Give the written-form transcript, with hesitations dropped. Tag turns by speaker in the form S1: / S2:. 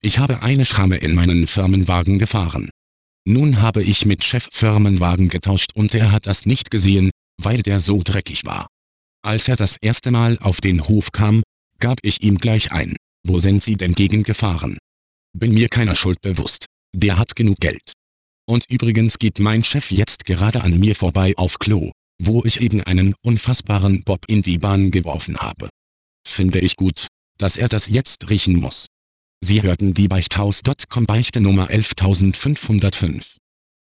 S1: Ich habe eine Schramme in meinen Firmenwagen gefahren. Nun habe ich mit Chef Firmenwagen getauscht und er hat das nicht gesehen, weil der so dreckig war. Als er das erste Mal auf den Hof kam, gab ich ihm gleich ein: Wo sind Sie denn gegengefahren? Bin mir keiner Schuld bewusst. Der hat genug Geld. Und übrigens geht mein Chef jetzt gerade an mir vorbei auf Klo, wo ich eben einen unfassbaren Bob in die Bahn geworfen habe. Finde ich gut, dass er das jetzt riechen muss. Sie hörten die Beichthaus.com Beichte Nummer 11505.